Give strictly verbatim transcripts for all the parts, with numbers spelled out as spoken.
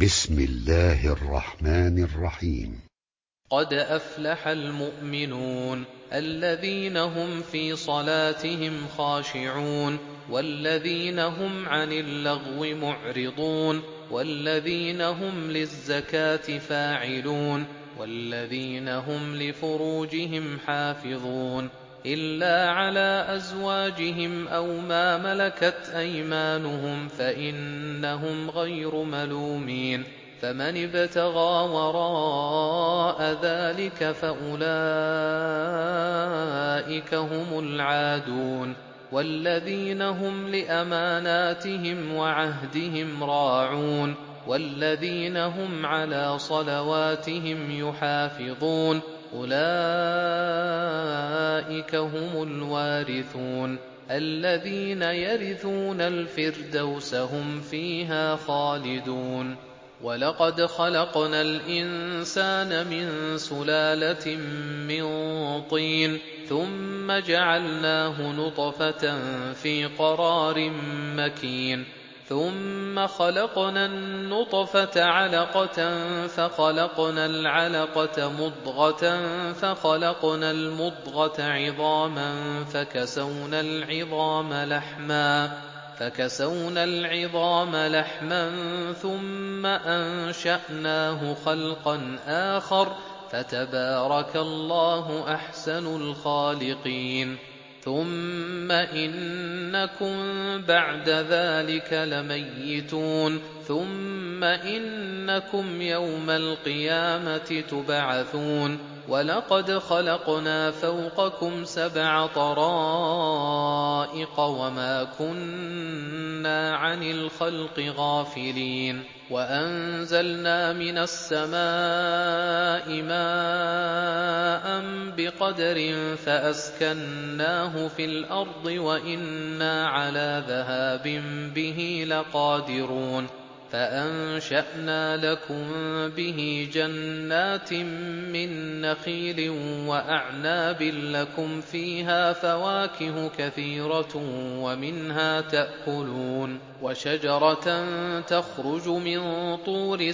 بسم الله الرحمن الرحيم. قد أفلح المؤمنون الذين هم في صلاتهم خاشعون والذين هم عن اللغو معرضون والذين هم للزكاة فاعلون والذين هم لفروجهم حافظون إلا على أزواجهم أو ما ملكت أيمانهم فإنهم غير ملومين. فمن ابتغى وراء ذلك فأولئك هم العادون. والذين هم لأماناتهم وعهدهم راعون والذين هم على صلواتهم يحافظون أولئك هم الوارثون الذين يرثون الفردوس هم فيها خالدون. ولقد خلقنا الإنسان من سلالة من طين ثم جعلناه نطفة في قرار مكين ثم خلقنا النطفة علقة فخلقنا العلقة مضغة فخلقنا المضغة عظاما فكسونا العظام لحما فكسونا العظام لحما ثم أنشأناه خلقا آخر فتبارك الله أحسن الخالقين. ثم إنكم بعد ذلك لميتون ثم إنكم يوم القيامة تبعثون. ولقد خلقنا فوقكم سبع طرائق وما كنا عن الخلق غافلين. وأنزلنا من السماء ماء بقدر فأسكناه في الأرض وإنا على ذهاب به لقادرون. فأنشأنا لكم به جنات من نخيل وأعناب لكم فيها فواكه كثيرة ومنها تأكلون. وشجرة تخرج من طور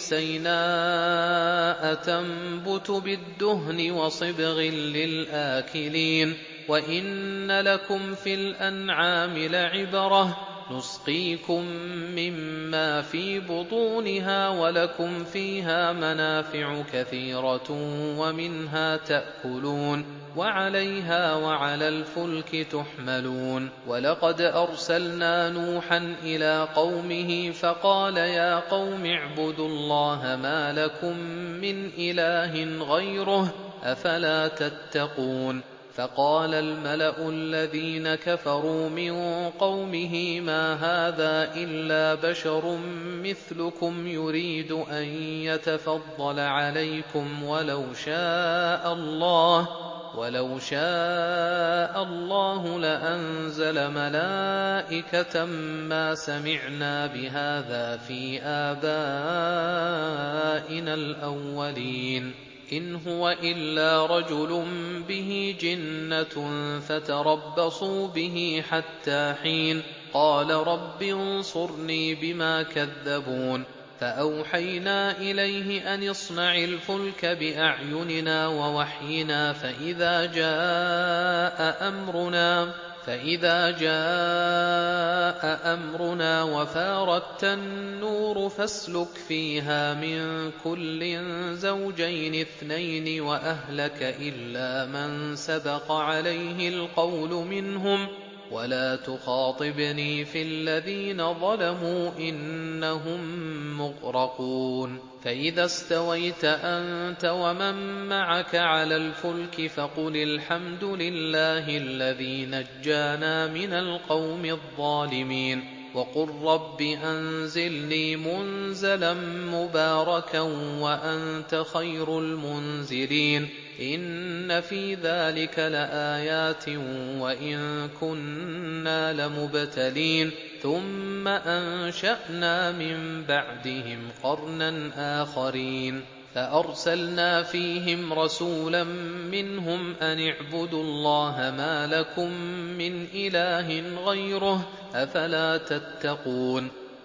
سيناء تنبت بالدهن وصبغ للآكلين. وإن لكم في الأنعام لعبرة نسقيكم مما في بطونها ولكم فيها منافع كثيرة ومنها تأكلون وعليها وعلى الفلك تحملون. ولقد أرسلنا نوحا إلى قومه فقال يا قوم اعبدوا الله ما لكم من إله غيره أفلا تتقون. فقال الملأ الذين كفروا من قومه ما هذا إلا بشر مثلكم يريد أن يتفضل عليكم ولو شاء الله ولو شاء الله لأنزل ملائكة ما سمعنا بهذا في آبائنا الأولين إن هو إلا رجل به جنة فتربصوا به حتى حين. قال رب انصرني بما كذبون. فأوحينا إليه أن اصنع الفلك بأعيننا ووحينا فإذا جاء أمرنا فإذا جاء أمرنا وفارت النور فاسلك فيها من كل زوجين اثنين وأهلك إلا من سبق عليه القول منهم ولا تخاطبني في الذين ظلموا إنهم مغرقون. فإذا استويت أنت ومن معك على الفلك فقل الحمد لله الذي نجانا من القوم الظالمين وقل رب أنزلني منزلا مباركا وأنت خير المنزلين. إن في ذلك لآيات وإن كنا لمبتلين ثم أنشأنا من بعدهم قرنا آخرين فأرسلنا فيهم رسولا منهم أن اعبدوا الله ما لكم من إله غيره أفلا تتقون.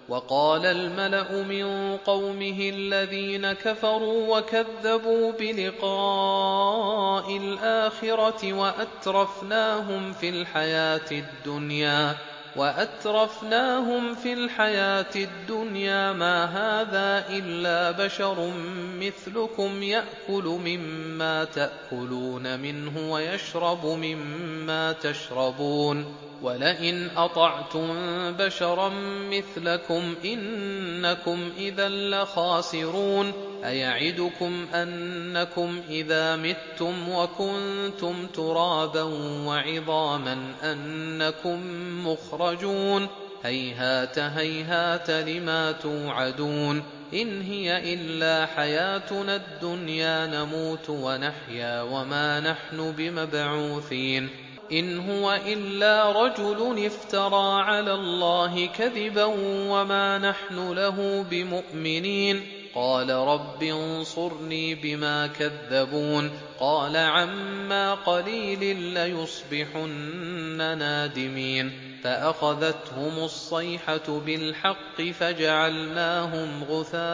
وقال الملأ من قومه الذين كفروا وكذبوا بلقاء الآخرة وأترفناهم في الحياة الدنيا وأترفناهم في الحياة الدنيا ما هذا إلا بشر مثلكم يأكل مما تأكلون منه ويشرب مما تشربون ولئن أطعتم بشرا مثلكم إنكم إذا لخاسرون أيعدكم أنكم إذا متم وكنتم ترابا وعظاما أنكم مخرجون هيهات هيهات لما توعدون إن هي إلا حياتنا الدنيا نموت ونحيا وما نحن بمبعوثين إن هو إلا رجل افترى على الله كذبا وما نحن له بمؤمنين قال رب انصرني بما كذبون قال عما قليل ليصبحن نادمين فأخذتهم الصيحة بالحق فجعلناهم غثاء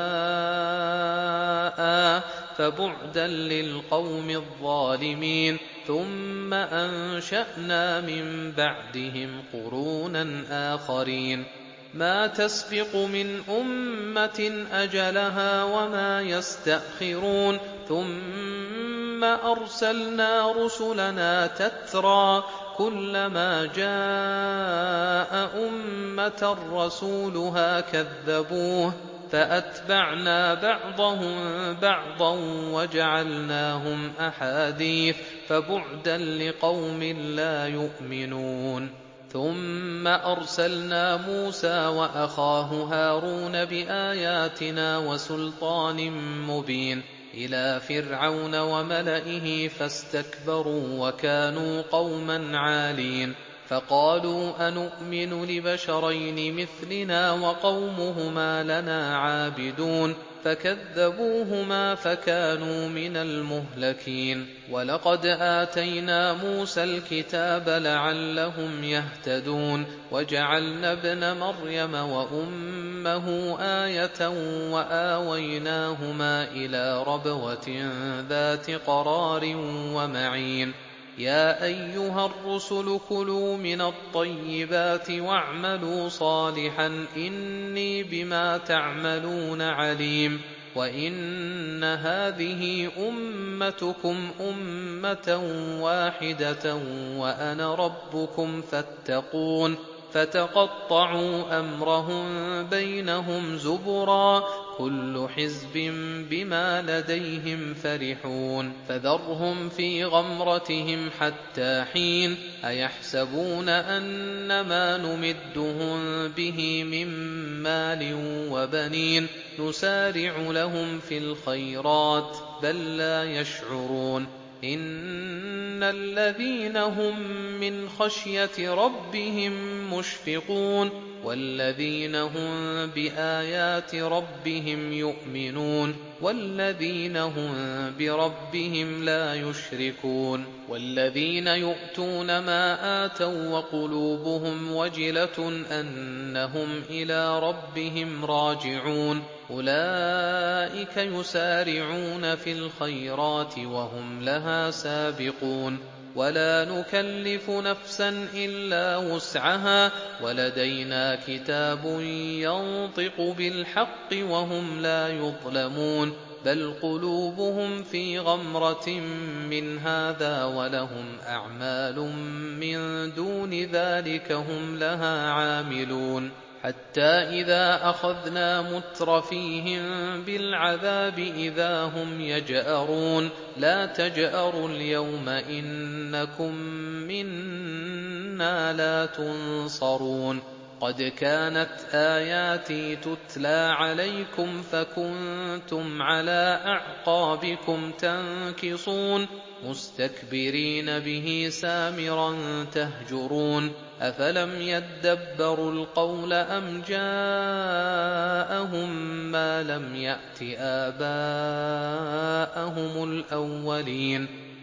فبعدا للقوم الظالمين ثم أنشأنا من بعدهم قرونا آخرين ما تسبق من أمة أجلها وما يستأخرون ثم أرسلنا رسلنا تترى كلما جاء أمة رسولها كذبوه فأتبعنا بعضهم بعضا وجعلناهم أحاديث فبعدا لقوم لا يؤمنون ثم أرسلنا موسى وأخاه هارون بآياتنا وسلطان مبين إلى فرعون وملئه فاستكبروا وكانوا قوما عالين فقالوا أنؤمن لبشرين مثلنا وقومهما لنا عابدون فكذبوهما فكانوا من المهلكين ولقد آتينا موسى الكتاب لعلهم يهتدون وجعلنا ابن مريم وأمه آية وآويناهما إلى ربوة ذات قرار ومعين يا أيها الرسل كلوا من الطيبات واعملوا صالحا إني بما تعملون عليم وإن هذه أمتكم أمة واحدة وأنا ربكم فاتقون فتقطعوا أمرهم بينهم زبرا كل حزب بما لديهم فرحون فذرهم في غمرتهم حتى حين أيحسبون أن ما نمدهم به من مال وبنين نسارع لهم في الخيرات بل لا يشعرون إن الذين هم من خشية ربهم مشفقون والذين هم بآيات ربهم يؤمنون والذين هم بربهم لا يشركون والذين يؤتون ما آتوا وقلوبهم وجلة أنهم إلى ربهم راجعون أولئك يسارعون في الخيرات وهم لها سابقون ولا نكلف نفسا إلا وسعها ولدينا كتاب ينطق بالحق وهم لا يظلمون بل قلوبهم في غمرة من هذا ولهم أعمال من دون ذلك هم لها عاملون حتى إذا أخذنا مترفيهم بالعذاب إذا هم يجأرون لا تجأروا اليوم إنكم منا لا تنصرون قد كانت آياتي تتلى عليكم فكنتم على أعقابكم تنكصون مستكبرين به سامرا تهجرون أفلم يدبروا القول أم جاءهم ما لم يأت آباءهم الأولين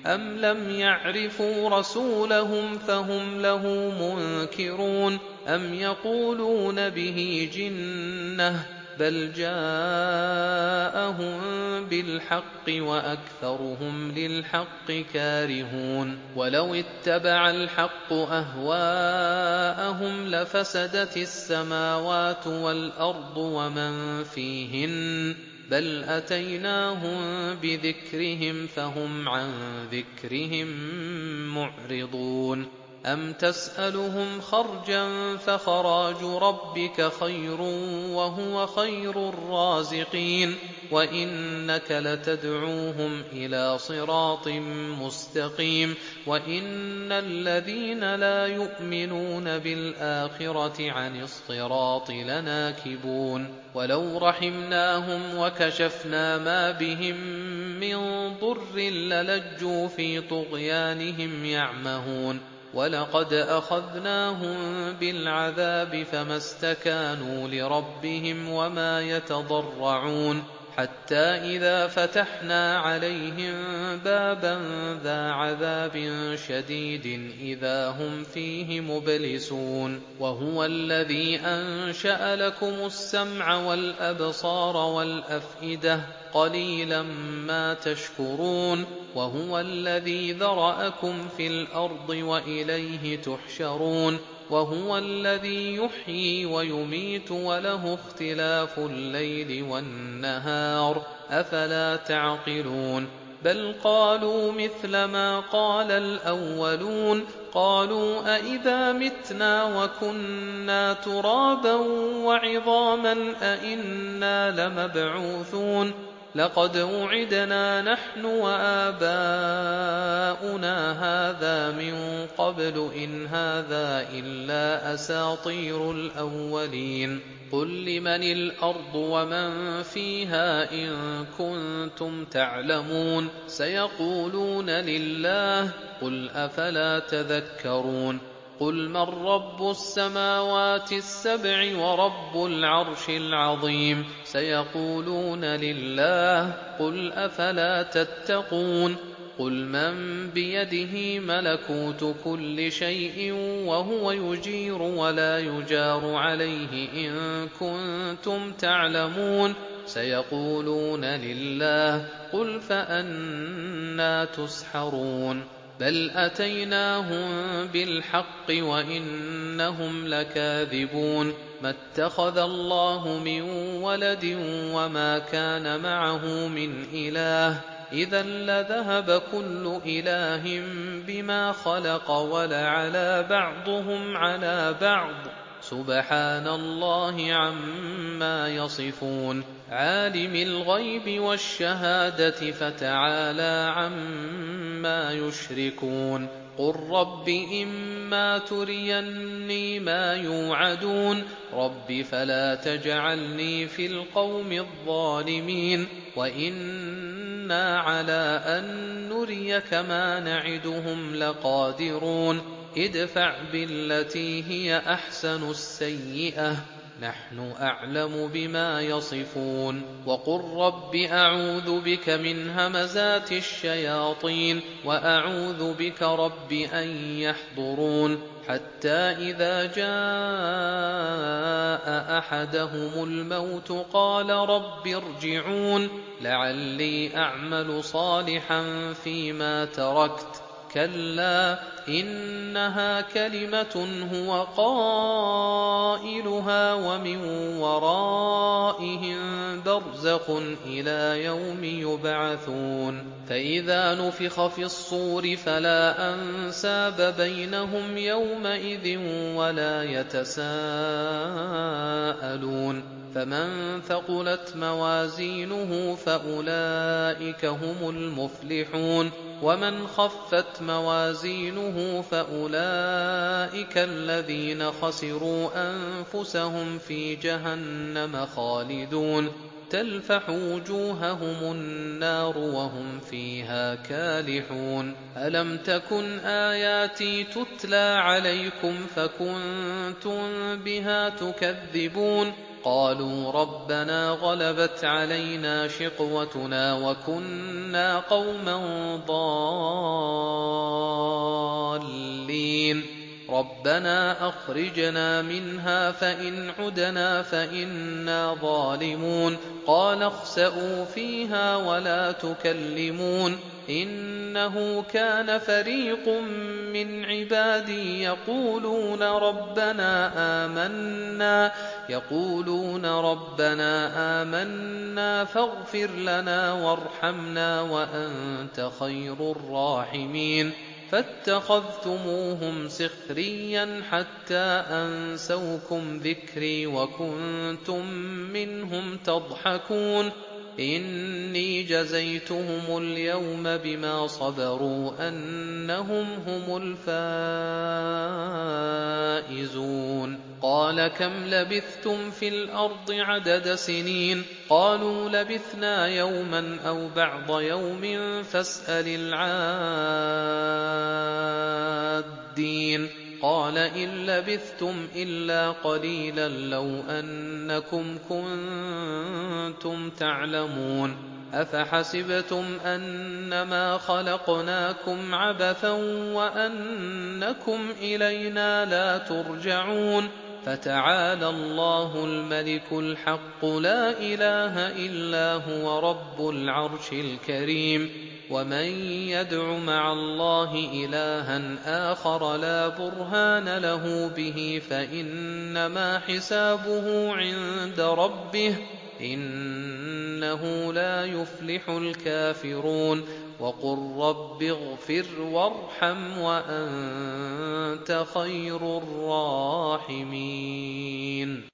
أَمْ لَمْ يَعْرِفُوا رَسُولَهُمْ فَهُمْ لَهُ مُنكِرُونَ أَمْ يَقُولُونَ بِهِ جِنَّةٌ بَلْ جَاءَهُم بِالْحَقِّ وَأَكْثَرُهُمْ لِلْحَقِّ كَارِهُونَ وَلَوِ اتَّبَعَ الْحَقُّ أَهْوَاءَهُمْ لَفَسَدَتِ السَّمَاوَاتُ وَالْأَرْضُ وَمَن فِيهِنَّ بَلْ أَتَيْنَاهُم بِذِكْرِهِمْ فَهُمْ عَن ذِكْرِهِم مُّعْرِضُونَ أَمْ تَسْأَلُهُمْ خَرْجًا فَخَرَاجُ رَبِّكَ خَيْرٌ وَهُوَ خَيْرُ الرَّازِقِينَ وَإِنَّكَ لَتَدْعُوهُمْ إِلَىٰ صِرَاطٍ مُّسْتَقِيمٍ وَإِنَّ الَّذِينَ لَا يُؤْمِنُونَ بِالْآخِرَةِ عَنِ الصِّرَاطِ لَنَاكِبُونَ وَلَوْ رَحِمْنَاهُمْ وَكَشَفْنَا مَا بِهِم مِّن ضُرٍّ لَّلَجُّوا فِي طُغْيَانِهِمْ يَعْمَهُونَ وَلَقَدْ أَخَذْنَاهُم بِالْعَذَابِ فَمَا اسْتَكَانُوا لِرَبِّهِمْ وَمَا يَتَضَرَّعُونَ حَتَّىٰ إِذَا فَتَحْنَا عَلَيْهِم بَابًا ذَا عَذَابٍ شَدِيدٍ إِذَا هُمْ فِيهِ مُبْلِسُونَ وَهُوَ الَّذِي أَنشَأَ لَكُمُ السَّمْعَ وَالْأَبْصَارَ وَالْأَفْئِدَةَ قَلِيلًا مَّا تَشْكُرُونَ وَهُوَ الَّذِي ذَرَأَكُمْ فِي الْأَرْضِ وَإِلَيْهِ تُحْشَرُونَ وَهُوَ الَّذِي يُحْيِي وَيُمِيتُ وَلَهُ اخْتِلَافُ اللَّيْلِ وَالنَّهَارِ ۚ أَفَلَا تَعْقِلُونَ بَلْ قَالُوا مِثْلَ مَا قَالَ الْأَوَّلُونَ قَالُوا أَإِذَا مِتْنَا وَكُنَّا تُرَابًا وَعِظَامًا أَإِنَّا لَمَبْعُوثُونَ لَقَدْ وُعِدْنَا نَحْنُ وَآبَاؤُنَا هَٰذَا مِن قَبْلُ إِنْ هَٰذَا إِلَّا أَسَاطِيرُ الْأَوَّلِينَ قُل لِّمَنِ الْأَرْضُ وَمَن فِيهَا إِن كُنتُمْ تَعْلَمُونَ سَيَقُولُونَ لِلَّهِ قُلْ أَفَلَا تَذَكَّرُونَ قُلْ مَن رَّبُّ السَّمَاوَاتِ السَّبْعِ وَرَبُّ الْعَرْشِ الْعَظِيمِ سَيَقُولُونَ لِلَّهِ قُلْ أَفَلَا تَتَّقُونَ قُلْ مَن بِيَدِهِ مَلَكُوتُ كُلِّ شَيْءٍ وَهُوَ يُجِيرُ وَلَا يُجَارُ عَلَيْهِ إِن كُنتُمْ تَعْلَمُونَ سَيَقُولُونَ لِلَّهِ قُلْ فَأَنَّىٰ تُسْحَرُونَ بَلْ أَتَيْنَاهُم بِالْحَقِّ وَإِنَّهُمْ لَكَاذِبُونَ مَا اتَّخَذَ اللَّهُ مِن وَلَدٍ وَمَا كَانَ مَعَهُ مِنْ إِلَٰهٍ إِذًا لَّذَهَبَ كُلُّ إِلَٰهٍ بِمَا خَلَقَ وَلَعَلَا بَعْضُهُمْ عَلَىٰ بَعْضٍ سُبْحَانَ اللَّهِ عَمَّا يَصِفُونَ عَالِمِ الْغَيْبِ وَالشَّهَادَةِ فَتَعَالَىٰ عَمَّا يُشْرِكُونَ قُل رَّبِّ إِمَّا تُرِيَنِّي مَا يُوعَدُونَ رَبِّ فَلَا تَجْعَلْنِي فِي الْقَوْمِ الظَّالِمِينَ وَإِنَّا عَلَىٰ أَن نُّرِيَكَ مَا نَعِدُهُمْ لَقَادِرُونَ ادْفَعْ بِالَّتِي هِيَ أَحْسَنُ السَّيِّئَةَ نَحْنُ أَعْلَمُ بِمَا يَصِفُونَ وَقُل رَّبِّ أَعُوذُ بِكَ مِنْ هَمَزَاتِ الشَّيَاطِينِ وَأَعُوذُ بِكَ رَبِّ أَن يَحْضُرُونِ حَتَّىٰ إِذَا جَاءَ أَحَدَهُمُ الْمَوْتُ قَالَ رَبِّ ارْجِعُونِ لَعَلِّي أَعْمَلُ صَالِحًا فِيمَا تَرَكْتُ كَلَّا إِنَّهَا كَلِمَةٌ هُوَ قَائِلُهَا وَمِن وَرَائِهِم بَرْزَخٌ إِلَىٰ يَوْمِ يُبْعَثُونَ فَإِذَا نُفِخَ فِي الصُّورِ فَلَا أَنسَابَ بَيْنَهُمْ يَوْمَئِذٍ وَلَا يَتَسَاءَلُونَ فَمَن ثَقُلَتْ مَوَازِينُهُ فَأُولَٰئِكَ هُمُ الْمُفْلِحُونَ وَمَنْ خَفَّتْ مَوَازِينُهُ فَأُولَٰئِكَ الَّذِينَ خَسِرُوا أَنفُسَهُمْ فِي جَهَنَّمَ خَالِدُونَ تَلْفَحُ وُجُوهَهُمُ النَّارُ وَهُمْ فِيهَا كَالِحُونَ أَلَمْ تَكُنْ آيَاتِي تُتْلَىٰ عَلَيْكُمْ فَكُنتُم بِهَا تُكَذِّبُونَ قالوا ربنا غلبت علينا شقوتنا وكنا قوما ضالين ربنا أخرجنا منها فإن عدنا فإنا ظالمون قال اخسئوا فيها ولا تكلمون إنه كان فريق من عبادي يقولون ربنا آمنا يقولون ربنا آمنا فاغفر لنا وارحمنا وأنت خير الراحمين فاتخذتموهم سخريا حتى أنسوكم ذكري وكنتم منهم تضحكون إني جزيتهم اليوم بما صبروا أنهم هم الفائزون قال كم لبثتم في الأرض عدد سنين قالوا لبثنا يوما أو بعض يوم فاسأل العادين قال إن لبثتم إلا قليلا لو أنكم كنتم تعلمون أفحسبتم أنما خلقناكم عبثا وأنكم إلينا لا ترجعون فتعالى الله الملك الحق لا إله إلا هو رب العرش الكريم ومن يدع مع الله إلها آخر لا برهان له به فإنما حسابه عند ربه إنه لا يفلح الكافرون وقل رب اغفر وارحم وأنت خير الراحمين